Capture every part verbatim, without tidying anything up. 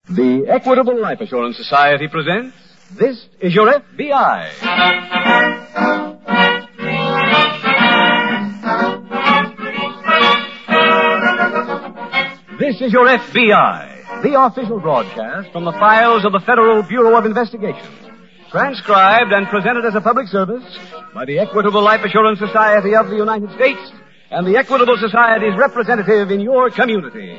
The Equitable Life Assurance Society presents This Is Your F B I. This is Your F B I, the official broadcast from the files of the Federal Bureau of Investigation. Transcribed and presented as a public service by the Equitable Life Assurance Society of the United States and the Equitable Society's representative in your community.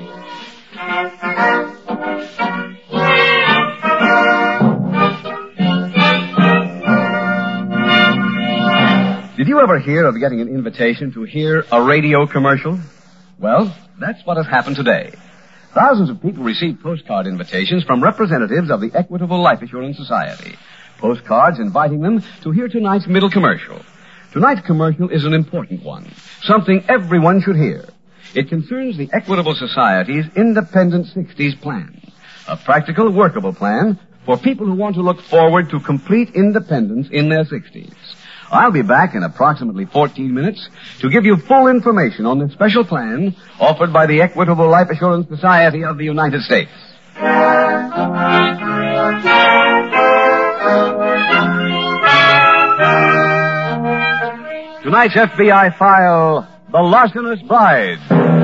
Did you ever hear of getting an invitation to hear a radio commercial? Well, that's what has happened today. Thousands of people received postcard invitations from representatives of the Equitable Life Assurance Society. Postcards inviting them to hear tonight's middle commercial. Tonight's commercial is an important one, something everyone should hear. It concerns the Equitable Society's Independent sixties plan, a practical, workable plan for people who want to look forward to complete independence in their sixties. I'll be back in approximately fourteen minutes to give you full information on this special plan offered by the Equitable Life Assurance Society of the United States. Tonight's F B I file, The Larcenous Bride.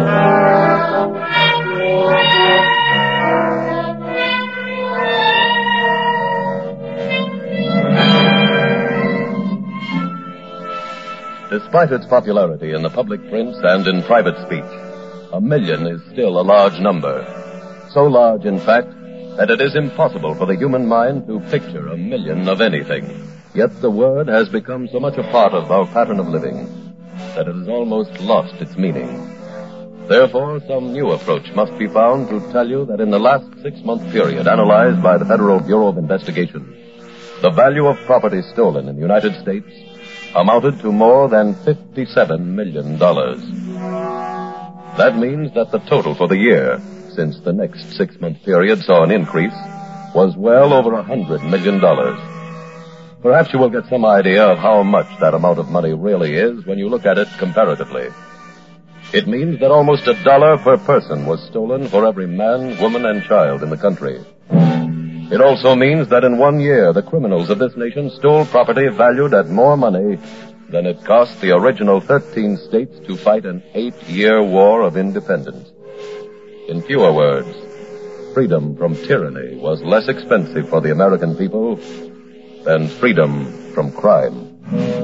Despite its popularity in the public prints and in private speech, a million is still a large number. So large, in fact, that it is impossible for the human mind to picture a million of anything. Yet the word has become so much a part of our pattern of living that it has almost lost its meaning. Therefore, some new approach must be found to tell you that in the last six-month period analyzed by the Federal Bureau of Investigation, the value of property stolen in the United States amounted to more than fifty-seven million dollars. That means that the total for the year, since the next six-month period saw an increase, was well over one hundred million dollars. Perhaps you will get some idea of how much that amount of money really is when you look at it comparatively. It means that almost a dollar per person was stolen for every man, woman, and child in the country. It also means that in one year, the criminals of this nation stole property valued at more money than it cost the original thirteen states to fight an eight-year war of independence. In fewer words, freedom from tyranny was less expensive for the American people than freedom from crime.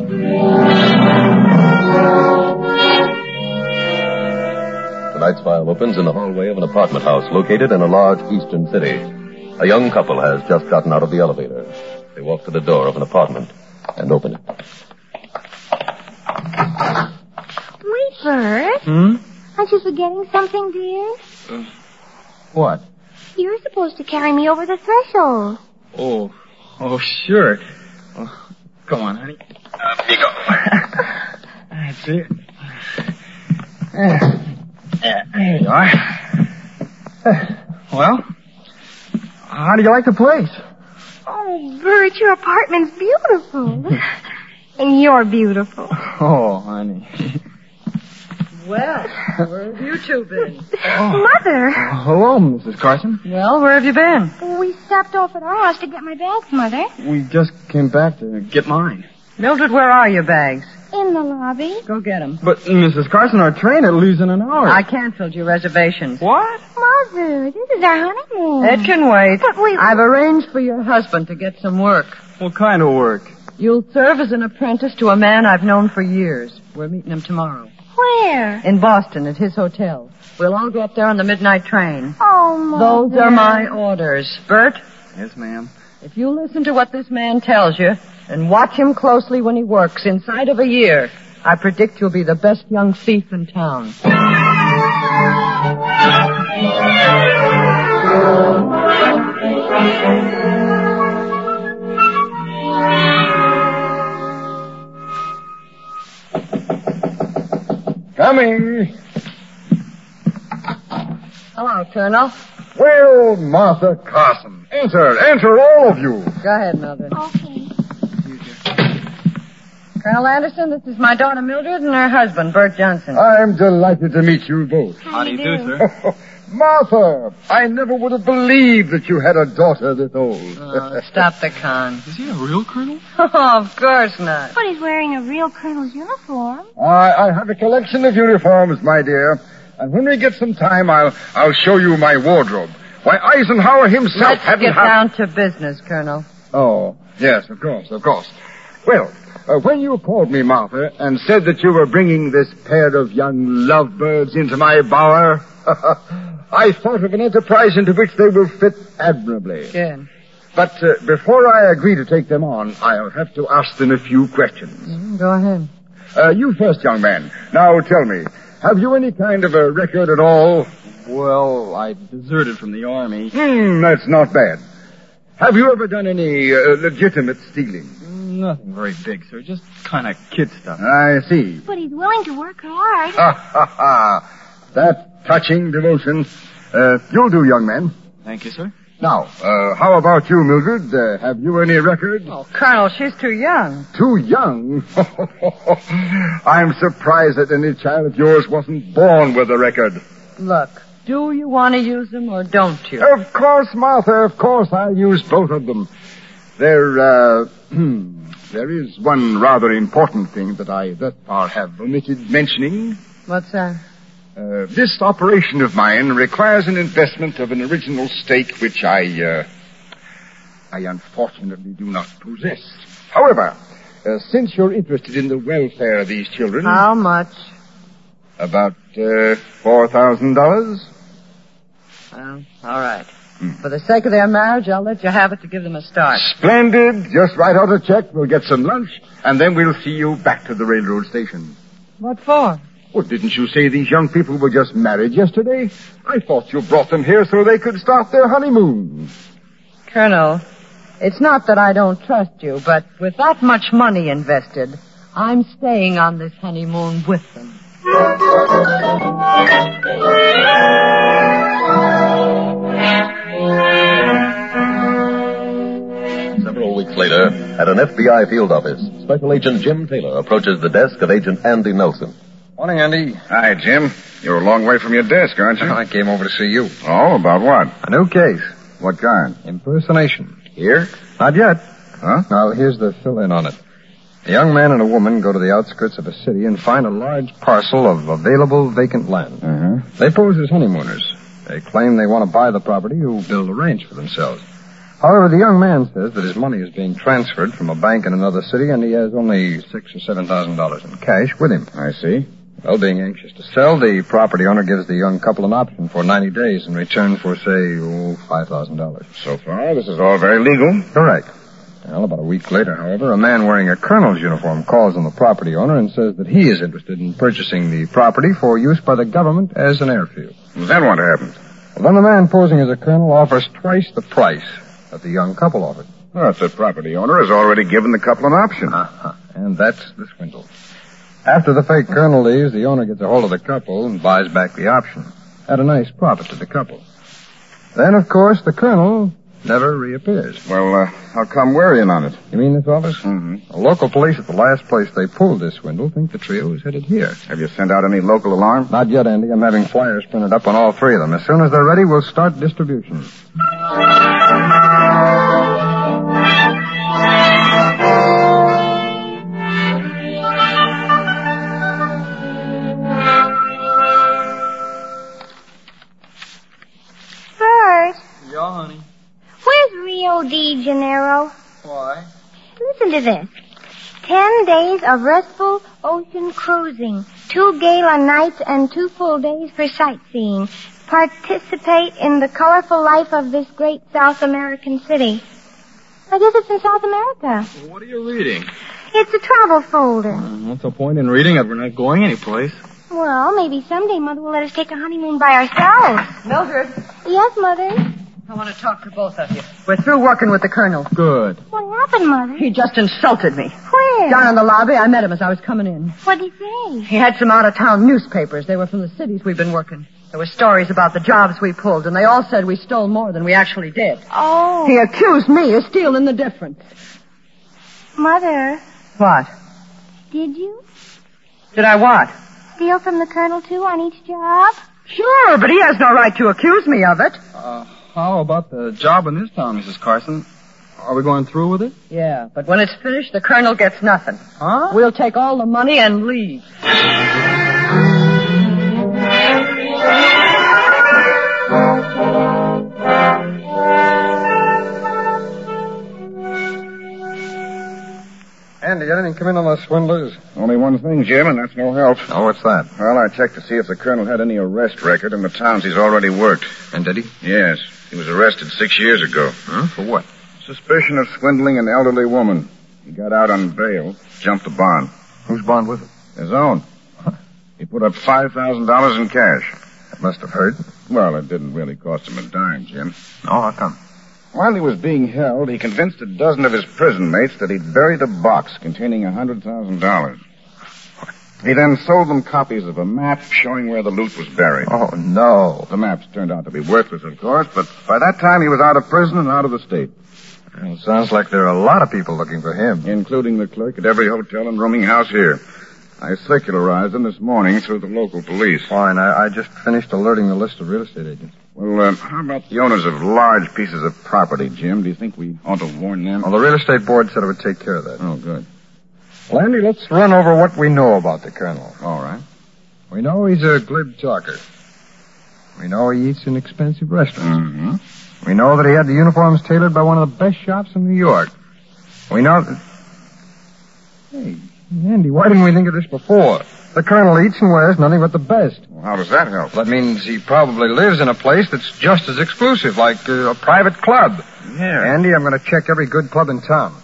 Tonight's file opens in the hallway of an apartment house located in a large eastern city. A young couple has just gotten out of the elevator. They walk to the door of an apartment and open it. Wait, Bert. Hmm? Aren't you forgetting something, dear? Uh, what? You're supposed to carry me over the threshold. Oh, oh, sure. Oh, go on, honey. Up you go. That's it. There, there you are. Well, how do you like the place? Oh, Bert, your apartment's beautiful. And you're beautiful. Oh, honey. Well, where have you two been? Oh. Mother. Oh, hello, Missus Carson. Well, where have you been? We stopped off at our house to get my bags, Mother. We just came back to get mine. Mildred, where are your bags? In the lobby. Go get them. But, Missus Carson, our train, it leaves in an hour. I canceled your reservations. What? Mother, this is our honeymoon. It can wait. But we... I've arranged for your husband to get some work. What kind of work? You'll serve as an apprentice to a man I've known for years. We're meeting him tomorrow. Where? In Boston, at his hotel. We'll all go up there on the midnight train. Oh, Mother. Those are my orders. Bert? Yes, ma'am. If you listen to what this man tells you and watch him closely when he works, inside of a year, I predict you'll be the best young thief in town. Coming. Hello, Colonel. Well, Martha Carson, enter, enter, all of you. Go ahead, Mildred. Okay. Colonel Anderson, this is my daughter Mildred and her husband, Bert Johnson. I'm delighted to meet you both. How do you do, sir? Martha, I never would have believed that you had a daughter this old. Oh, stop the con. Is he a real colonel? Oh, of course not. But he's wearing a real colonel's uniform. I, I have a collection of uniforms, my dear. And when we get some time, I'll I'll show you my wardrobe. Why, Eisenhower himself Let's hadn't get ha- down to business, Colonel. Oh, yes, of course, of course. Well, uh, when you called me, Martha, and said that you were bringing this pair of young lovebirds into my bower, I thought of an enterprise into which they will fit admirably. Good. But uh, before I agree to take them on, I'll have to ask them a few questions. Mm, go ahead. Uh, you first, young man. Now tell me, have you any kind of a record at all? Well, I deserted from the army. Hmm, that's not bad. Have you ever done any uh, legitimate stealing? Nothing very big, sir. Just kind of kid stuff. I see. But he's willing to work hard. Ha, ha, ha. That touching devotion. Uh, you'll do, young man. Thank you, sir. Now, uh, how about you, Mildred? Uh, have you any record? Oh, Colonel, she's too young. Too young? I'm surprised that any child of yours wasn't born with a record. Look, do you want to use them or don't you? Of course, Martha, of course. I'll use both of them. There, uh, there is one rather important thing that I thus far have omitted mentioning. What's that? Uh, this operation of mine requires an investment of an original stake which I, uh, I unfortunately do not possess. However, uh, since you're interested in the welfare of these children... How much? About, uh, four thousand dollars. Well, all right. Hmm. For the sake of their marriage, I'll let you have it to give them a start. Splendid. Just write out a check, we'll get some lunch, and then we'll see you back to the railroad station. What for? Well, didn't you say these young people were just married yesterday? I thought you brought them here so they could start their honeymoon. Colonel, it's not that I don't trust you, but with that much money invested, I'm staying on this honeymoon with them. Several weeks later, at an F B I field office, Special Agent Jim Taylor approaches the desk of Agent Andy Nelson. Morning, Andy. Hi, Jim. You're a long way from your desk, aren't you? I came over to see you. Oh, about what? A new case. What kind? Impersonation. Here? Not yet. Huh? Now, here's the fill-in on it. A young man and a woman go to the outskirts of a city and find a large parcel of available vacant land. Uh-huh. They pose as honeymooners. They claim they want to buy the property who build a ranch for themselves. However, the young man says that his money is being transferred from a bank in another city and he has only six or seven thousand dollars in cash with him. I see. Well, being anxious to sell, the property owner gives the young couple an option for ninety days in return for, say, oh, five thousand dollars. So far, this is all very legal. Correct. Well, about a week later, however, a man wearing a colonel's uniform calls on the property owner and says that he is interested in purchasing the property for use by the government as an airfield. Then what happened? Well, then the man posing as a colonel offers twice the price that the young couple offered. Well, the property owner has already given the couple an option. Uh-huh. And that's the swindle. After the fake colonel leaves, the owner gets a hold of the couple and buys back the option at a nice profit to the couple. Then, of course, the colonel never reappears. Well, uh, how come we're in on it? You mean this office? Mm-hmm. The local police at the last place they pulled this swindle think the trio is headed here. Have you sent out any local alarm? Not yet, Andy. I'm having flyers printed up on all three of them. As soon as they're ready, we'll start distribution. Bert, Yeah, honey. where's Rio de Janeiro? Why? Listen to this. Ten days of restful ocean cruising. Two gala nights and two full days for sightseeing. Participate in the colorful life of this great South American city. I guess it's in South America. What are you reading? It's a travel folder. Uh, what's the point in reading it? We're not going anyplace. Well, maybe someday Mother will let us take a honeymoon by ourselves. Mildred, Yes, Mother? I want to talk to both of you. We're through working with the colonel. Good. What happened, Mother? He just insulted me. Where? Down in the lobby, I met him as I was coming in. What did he say? He had some out-of-town newspapers. They were from the cities we've been working. There were stories about the jobs we pulled, and they all said we stole more than we actually did. Oh. He accused me of stealing the difference. Mother, What? did you Did I what? steal from the colonel, too, on each job? Sure, but he has no right to accuse me of it. Uh, how about the job in this town, Missus Carson? Are we going through with it? Yeah, but when it's finished, the colonel gets nothing. Huh? We'll take all the money and leave. Andy, anything come in on those swindlers? Only one thing, Jim, and that's no help. Oh, what's that? Well, I checked to see if the colonel had any arrest record in the towns he's already worked. And did he? Yes. He was arrested six years ago. Huh? For what? Suspicion of swindling an elderly woman. He got out on bail, jumped the bond. Whose bond was it? His own. He put up five thousand dollars in cash. That must have hurt. Well, it didn't really cost him a dime, Jim. Oh, how come? While he was being held, he convinced a dozen of his prison mates that he'd buried a box containing a hundred thousand dollars. He then sold them copies of a map showing where the loot was buried. Oh, no. The maps turned out to be worthless, of course, but by that time he was out of prison and out of the state. Well, sounds like there are a lot of people looking for him. Including the clerk at every hotel and rooming house here. I circularized them this morning through the local police. Fine. I, I just finished alerting the list of real estate agents. Well, uh, how about the owners of large pieces of property, Jim? Do you think we ought to warn them? Well, the real estate board said it would take care of that. Oh, good. Well, Andy, let's run over what we know about the colonel. All right. We know he's a glib talker. We know he eats in expensive restaurants. Mm-hmm. We know that he had the uniforms tailored by one of the best shops in New York. We know that... Hey, Andy, why didn't we think of this before? The colonel eats and wears nothing but the best. Well, how does that help? That means he probably lives in a place that's just as exclusive, like uh, a private club. Yeah. Andy, I'm going to check every good club in town.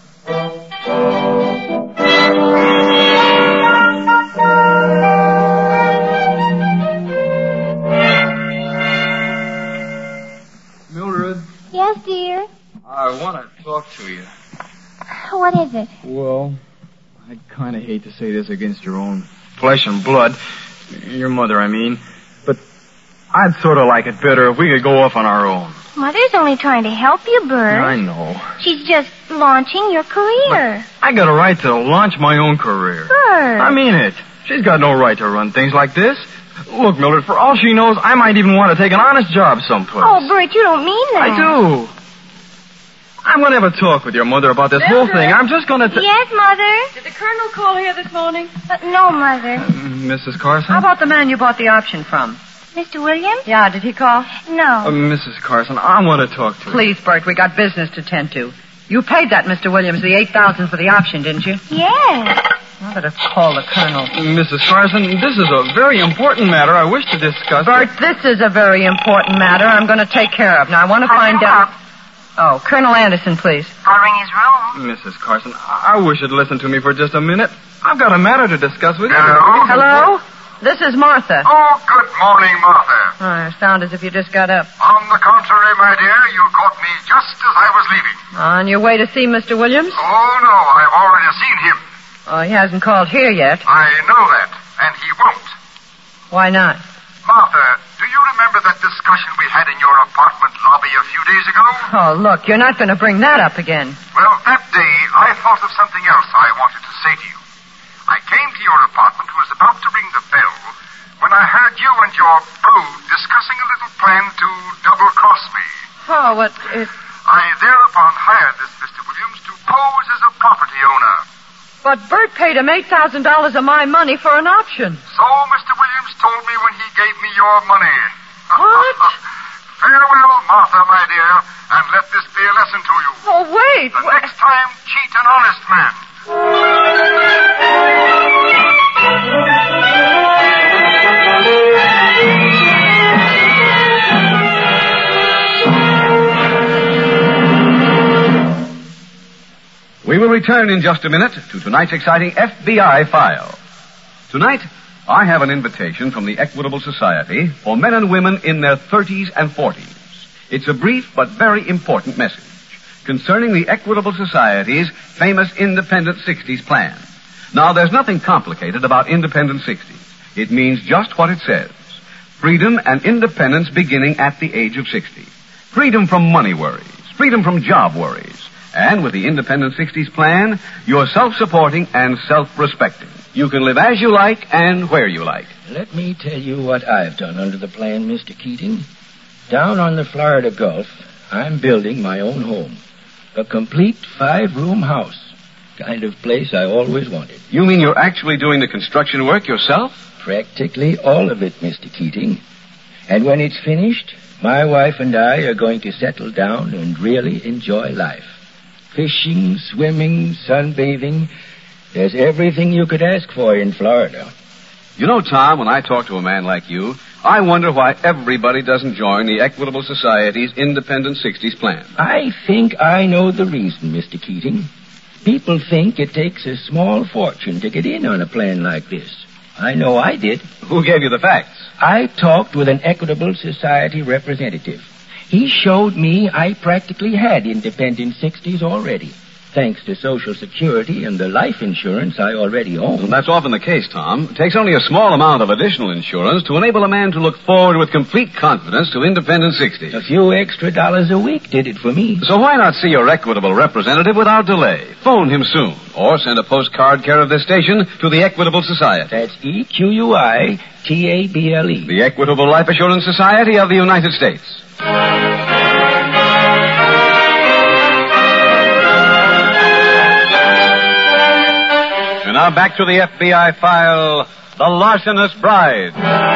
Mildred, Yes, dear. I want to talk to you. What is it? Well, I kind of hate to say this against your own flesh and blood. Your mother, I mean. But I'd sort of like it better if we could go off on our own. Mother's only trying to help you, Bert. I know. She's just launching your career. I got a right to launch my own career. Bert. I mean it. She's got no right to run things like this. Look, Mildred, for all she knows, I might even want to take an honest job someplace. Oh, Bert, you don't mean that. I do. I'm going to have a talk with your mother about this whole thing. I'm just going to... T- Yes, Mother? Did the colonel call here this morning? Uh, no, Mother. Uh, Missus Carson? How about the man you bought the option from? Mister Williams? Yeah, did he call? No. Uh, Missus Carson, I want to talk to you. Please, Bert, we got business to tend to. You paid that Mister Williams the eight thousand dollars for the option, didn't you? Yes. I better call the colonel. Missus Carson, this is a very important matter I wish to discuss. Bert, this is a very important matter I'm going to take care of. Now, I want to find out... Oh, Colonel Anderson, please. I'll ring his room. Missus Carson, I-, I wish you'd listen to me for just a minute. I've got a matter to discuss with you. Hello? Hello? This is Martha. Oh, good morning, Martha. Oh, you sound as if you just got up. On the contrary, my dear, you caught me just as I was leaving. On your way to see Mister Williams? Oh, no, I've already seen him. Oh, he hasn't called here yet. I know that, and he won't. Why not? Martha, do you remember that discussion we had in your apartment lobby a few days ago? Oh, look, you're not going to bring that up again. Well, that day, I thought of something else I wanted to say to you. I came to your apartment, was about to ring the bell, when I heard you and your brood discussing a little plan to double-cross me. Oh, what... It... I thereupon hired this Mister Williams to pose as a property owner. But Bert paid him eight thousand dollars of my money for an option. So Mister Williams told me when he gave me your money. What? Farewell, Martha, my dear, and let this be a lesson to you. Oh, wait. The wait. next time, cheat an honest man. We will return in just a minute to tonight's exciting F B I file. Tonight, I have an invitation from the Equitable Society for men and women in their thirties and forties. It's a brief but very important message concerning the Equitable Society's famous Independent sixties plan. Now, there's nothing complicated about Independent sixties. It means just what it says. Freedom and independence beginning at the age of sixty. Freedom from money worries. Freedom from job worries. And with the Independent sixties plan, you're self-supporting and self-respecting. You can live as you like and where you like. Let me tell you what I've done under the plan, Mister Keating. Down on the Florida Gulf, I'm building my own home. A complete five-room house. Kind of place I always wanted. You mean you're actually doing the construction work yourself? Practically all of it, Mister Keating. And when it's finished, my wife and I are going to settle down and really enjoy life. Fishing, swimming, sunbathing. There's everything you could ask for in Florida. You know, Tom, when I talk to a man like you, I wonder why everybody doesn't join the Equitable Society's Independent sixties plan. I think I know the reason, Mister Keating. People think it takes a small fortune to get in on a plan like this. I know I did. Who gave you the facts? I talked with an Equitable Society representative. He showed me I practically had Independent sixties already, thanks to Social Security and the life insurance I already own. Well, that's often the case, Tom. It takes only a small amount of additional insurance to enable a man to look forward with complete confidence to Independent sixties. A few extra dollars a week did it for me. So why not see your Equitable representative without delay? Phone him soon, or send a postcard care of this station to the Equitable Society. That's E Q U I T A B L E. The Equitable Life Assurance Society of the United States. And now back to the F B I file, The Larcenous Bride.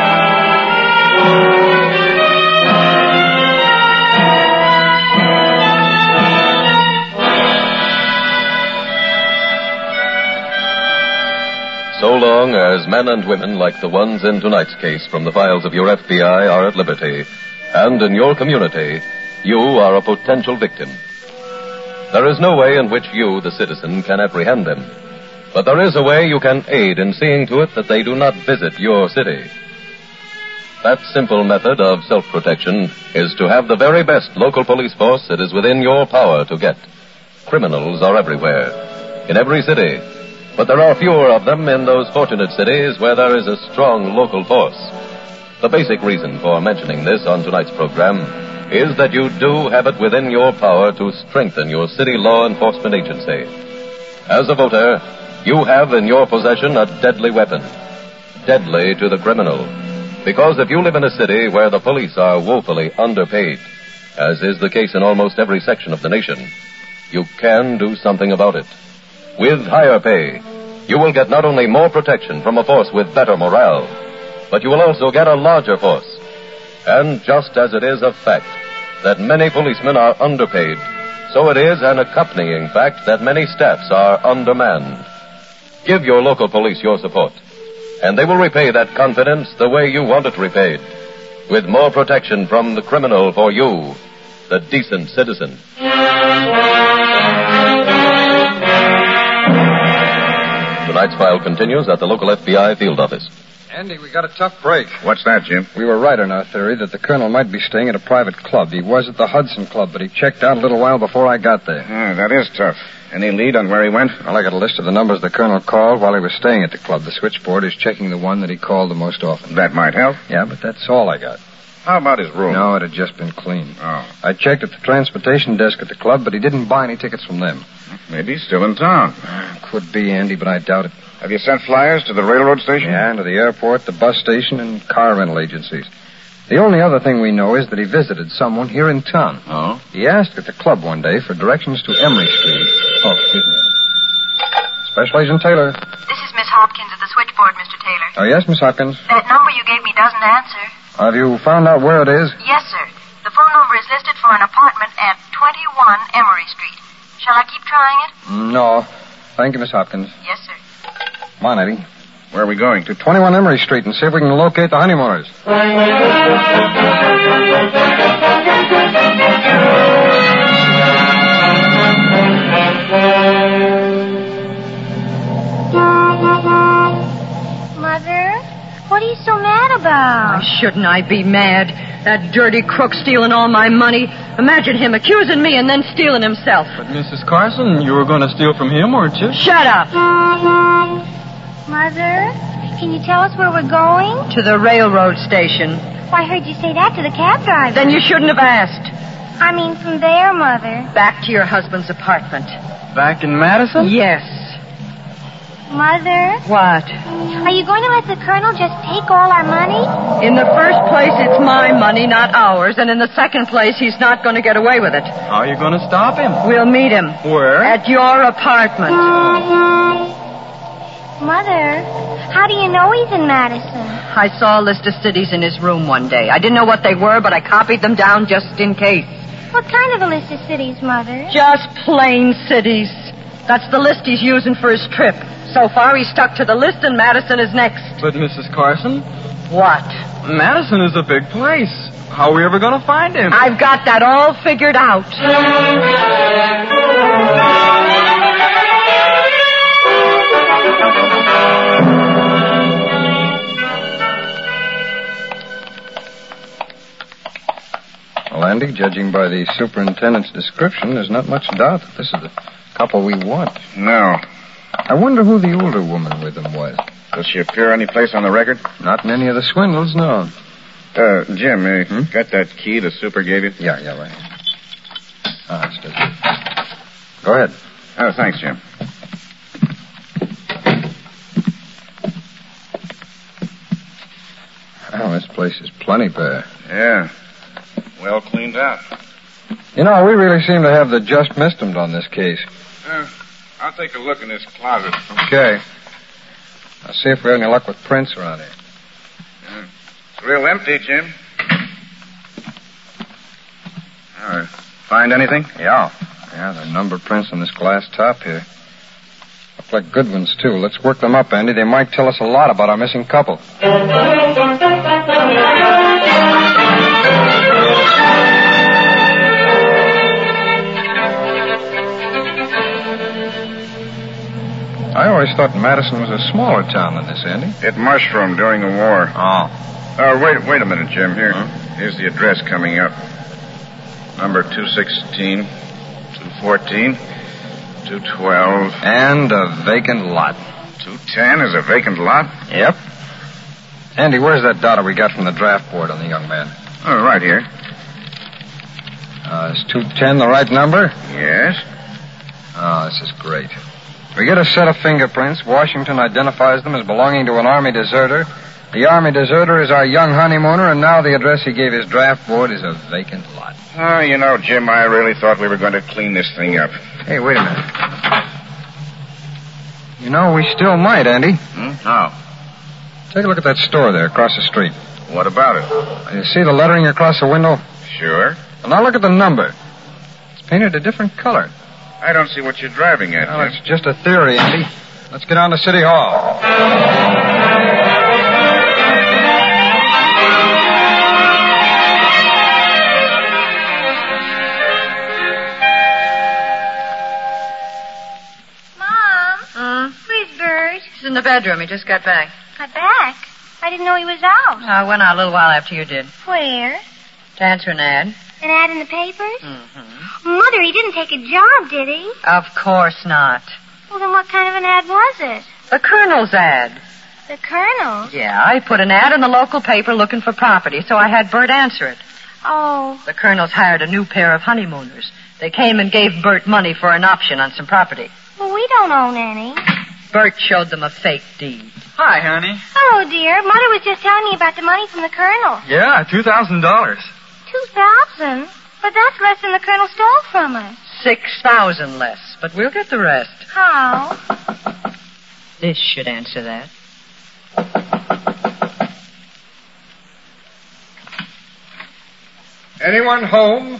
So long as men and women like the ones in tonight's case from the files of your F B I are at liberty, and in your community, you are a potential victim. There is no way in which you, the citizen, can apprehend them. But there is a way you can aid in seeing to it that they do not visit your city. That simple method of self-protection is to have the very best local police force it is within your power to get. Criminals are everywhere, in every city. But there are fewer of them in those fortunate cities where there is a strong local force. The basic reason for mentioning this on tonight's program is that you do have it within your power to strengthen your city law enforcement agency. As a voter, you have in your possession a deadly weapon, deadly to the criminal. Because if you live in a city where the police are woefully underpaid, as is the case in almost every section of the nation, you can do something about it. With higher pay, you will get not only more protection from a force with better morale, but you will also get a larger force. And just as it is a fact that many policemen are underpaid, so it is an accompanying fact that many staffs are undermanned. Give your local police your support, and they will repay that confidence the way you want it repaid, with more protection from the criminal for you, the decent citizen. Tonight's file continues at the local F B I field office. Andy, we got a tough break. What's that, Jim? We were right in our theory that the colonel might be staying at a private club. He was at the Hudson Club, but he checked out a little while before I got there. Ah, that is tough. Any lead on where he went? Well, I got a list of the numbers the colonel called while he was staying at the club. The switchboard is checking the one that he called the most often. That might help. Yeah, but that's all I got. How about his room? No, it had just been cleaned. Oh. I checked at the transportation desk at the club, but he didn't buy any tickets from them. Maybe he's still in town. Could be, Andy, but I doubt it. Have you sent flyers to the railroad station? Yeah, and to the airport, the bus station, and car rental agencies. The only other thing we know is that he visited someone here in town. Oh? He asked at the club one day for directions to Emery Street. Oh, excuse me. Special Agent Taylor. This is Miss Hopkins at the switchboard, Mister Taylor. Oh, yes, Miss Hopkins. That number you gave me doesn't answer. Have you found out where it is? Yes, sir. The phone number is listed for an apartment at twenty-one Emery Street. Shall I keep trying it? No. Thank you, Miss Hopkins. Yes, sir. Come on, Eddie. Where are we going? To twenty-one Emery Street and see if we can locate the honeymooners. Mother, what are you so mad about? Why shouldn't I be mad? That dirty crook stealing all my money. Imagine him accusing me and then stealing himself. But, Missus Carson, you were going to steal from him, weren't you? Shut up! Mother, can you tell us where we're going? To the railroad station. Well, I heard you say that to the cab driver. Then you shouldn't have asked. I mean, from there, Mother. Back to your husband's apartment. Back in Madison? Yes. Mother? What? Are you going to let the Colonel just take all our money? In the first place, it's my money, not ours. And in the second place, he's not going to get away with it. How are you going to stop him? We'll meet him. Where? At your apartment. Mother, how do you know he's in Madison? I saw a list of cities in his room one day. I didn't know what they were, but I copied them down just in case. What kind of a list of cities, Mother? Just plain cities. That's the list he's using for his trip. So far, he's stuck to the list, and Madison is next. But, Missus Carson? What? Madison is a big place. How are we ever going to find him? I've got that all figured out. Well, Andy, judging by the superintendent's description, there's not much doubt that this is the couple we want. No. I wonder who the older woman with them was. Does she appear any place on the record? Not in any of the swindles, no. Uh, Jim, uh, Hmm? got that key the super gave you? Yeah, yeah, right. Ah, it's good. Go ahead. Oh, thanks, Jim. Oh, this place is plenty bare. Yeah. Well cleaned out. You know, we really seem to have the just missed 'em on this case. Uh, I'll take a look in this closet. Okay. I'll see if we have any luck with prints around here. Uh, it's real empty, Jim. All right. Find anything? Yeah. Yeah, there are number prints on this glass top here. Look like good ones, too. Let's work them up, Andy. They might tell us a lot about our missing couple. I always thought Madison was a smaller town than this, Andy. It mushroomed during the war. Oh. Uh, wait, wait a minute, Jim. Here, huh? Here's the address coming up. Number two sixteen, two fourteen, two twelve. And a vacant lot. two ten is a vacant lot? Yep. Andy, where's that data we got from the draft board on the young man? Oh, right here. Uh, is two ten the right number? Yes. Oh, this is great. We get a set of fingerprints. Washington identifies them as belonging to an Army deserter. The Army deserter is our young honeymooner, and now the address he gave his draft board is a vacant lot. Oh, you know, Jim, I really thought we were going to clean this thing up. Hey, wait a minute. You know, we still might, Andy. Hmm? How? Take a look at that store there across the street. What about it? You see the lettering across the window? Sure. Well, now look at the number. It's painted a different color. I don't see what you're driving at, Well, Jim. it's just a theory, Andy. Let's get on to City Hall. Mom? Hmm? Where's Bert? He's in the bedroom. He just got back. Got back? I didn't know he was out. I went out a little while after you did. Where? To answer an ad. An ad in the papers? Mm-hmm. Mother, he didn't take a job, did he? Of course not. Well, then what kind of an ad was it? The Colonel's ad. The Colonel? Yeah, I put an ad in the local paper looking for property, so I had Bert answer it. Oh. The Colonel's hired a new pair of honeymooners. They came and gave Bert money for an option on some property. Well, we don't own any. Bert showed them a fake deed. Hi, honey. Oh, dear. Mother was just telling me about the money from the Colonel. Yeah, two thousand dollars. Two thousand? But that's less than the Colonel stole from us. Six thousand less, but we'll get the rest. How? This should answer that. Anyone home?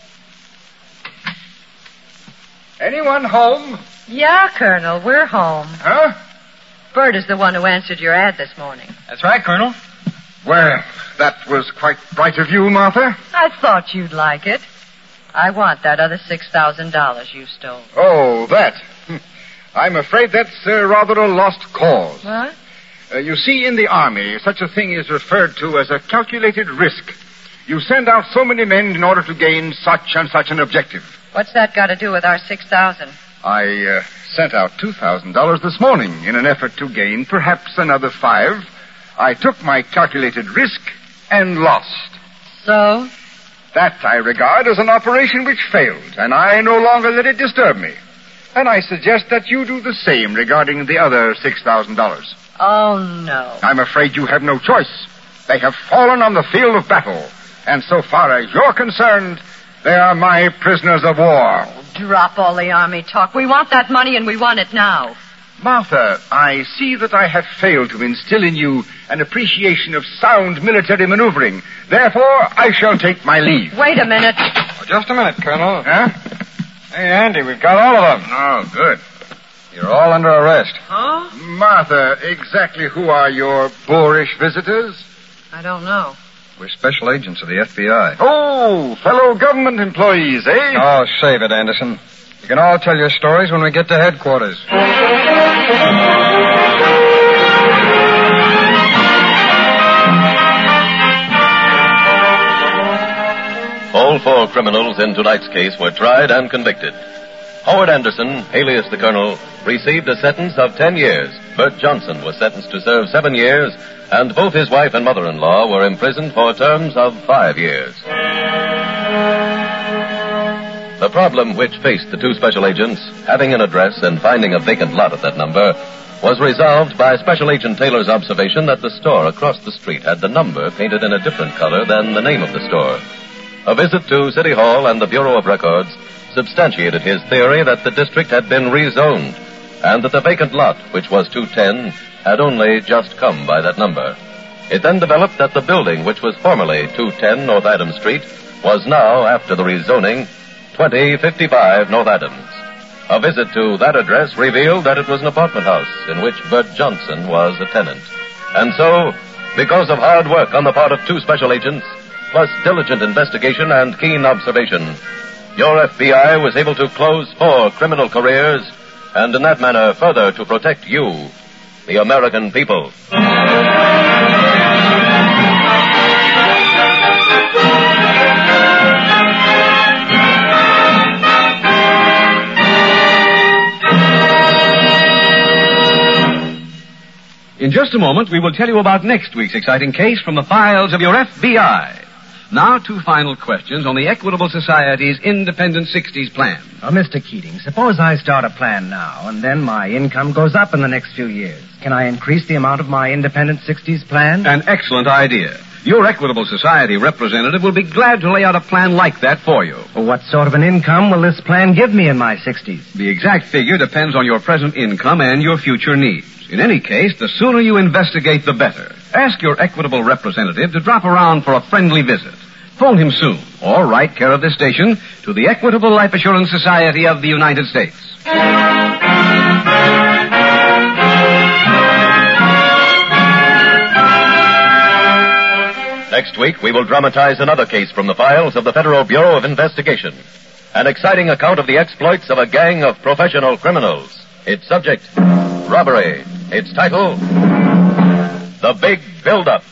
Anyone home? Yeah, Colonel, we're home. Huh? Bert is the one who answered your ad this morning. That's right, Colonel. Well, that was quite bright of you, Martha. I thought you'd like it. I want that other six thousand dollars you stole. Oh, that. I'm afraid that's uh, rather a lost cause. What? Uh, you see, in the Army, such a thing is referred to as a calculated risk. You send out so many men in order to gain such and such an objective. What's that got to do with our six thousand? I uh, sent out two thousand dollars this morning in an effort to gain perhaps another five. I took my calculated risk and lost. So? That I regard as an operation which failed, and I no longer let it disturb me. And I suggest that you do the same regarding the other six thousand dollars. Oh, no. I'm afraid you have no choice. They have fallen on the field of battle. And so far as you're concerned, they are my prisoners of war. Drop all the army talk. We want that money, and we want it now. Martha, I see that I have failed to instill in you an appreciation of sound military maneuvering. Therefore, I shall take my leave. Wait a minute. Oh, just a minute, Colonel. Huh? Hey, Andy, we've got all of them. Oh, good. You're all under arrest. Huh? Martha, exactly who are your boorish visitors? I don't know. We're special agents of the F B I. Oh, fellow government employees, eh? Oh, save it, Anderson. You can all tell your stories when we get to headquarters. All four criminals in tonight's case were tried and convicted. Howard Anderson, alias the Colonel, received a sentence of ten years. Bert Johnson was sentenced to serve seven years, and both his wife and mother-in-law were imprisoned for terms of five years. The problem which faced the two special agents, having an address and finding a vacant lot at that number, was resolved by Special Agent Taylor's observation that the store across the street had the number painted in a different color than the name of the store. A visit to City Hall and the Bureau of Records substantiated his theory that the district had been rezoned, and that the vacant lot, which was two ten, had only just come by that number. It then developed that the building, which was formerly two ten North Adams Street, was now, after the rezoning, twenty fifty-five North Adams. A visit to that address revealed that it was an apartment house in which Bert Johnson was a tenant. And so, because of hard work on the part of two special agents, plus diligent investigation and keen observation, your F B I was able to close four criminal careers, and in that manner further to protect you, the American people. In just a moment, we will tell you about next week's exciting case from the files of your F B I. Now, two final questions on the Equitable Society's Independent sixties plan. Oh, Mister Keating, suppose I start a plan now, and then my income goes up in the next few years. Can I increase the amount of my Independent sixties plan? An excellent idea. Your Equitable Society representative will be glad to lay out a plan like that for you. Well, what sort of an income will this plan give me in my sixties? The exact figure depends on your present income and your future needs. In any case, the sooner you investigate, the better. Ask your Equitable representative to drop around for a friendly visit. Phone him soon, or write care of this station to the Equitable Life Assurance Society of the United States. Next week, we will dramatize another case from the files of the Federal Bureau of Investigation. An exciting account of the exploits of a gang of professional criminals. Its subject, robbery. Its title, The Big Build-Up.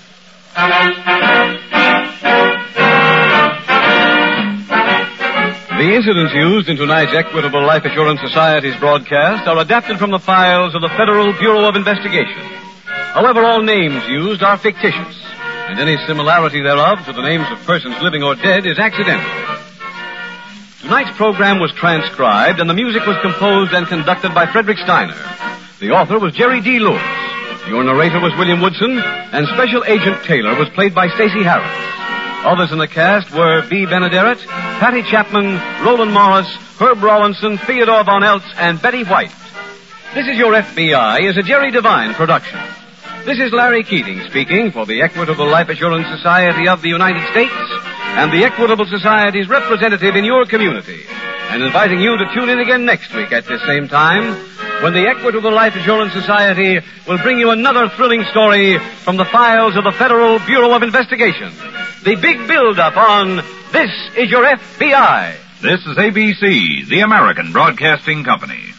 The incidents used in tonight's Equitable Life Assurance Society's broadcast are adapted from the files of the Federal Bureau of Investigation. However, all names used are fictitious, and any similarity thereof to the names of persons living or dead is accidental. Tonight's program was transcribed, and the music was composed and conducted by Frederick Steiner. The author was Jerry D. Lewis. Your narrator was William Woodson, and Special Agent Taylor was played by Stacey Harris. Others in the cast were B. Benaderet, Patty Chapman, Roland Morris, Herb Rawlinson, Theodore Von Eltz, and Betty White. This Is Your F B I is a Jerry Devine production. This is Larry Keating speaking for the Equitable Life Assurance Society of the United States and the Equitable Society's representative in your community, and inviting you to tune in again next week at this same time when the Equitable Life Assurance Society will bring you another thrilling story from the files of the Federal Bureau of Investigation. The big build-up on This Is Your F B I. This is A B C, the American Broadcasting Company.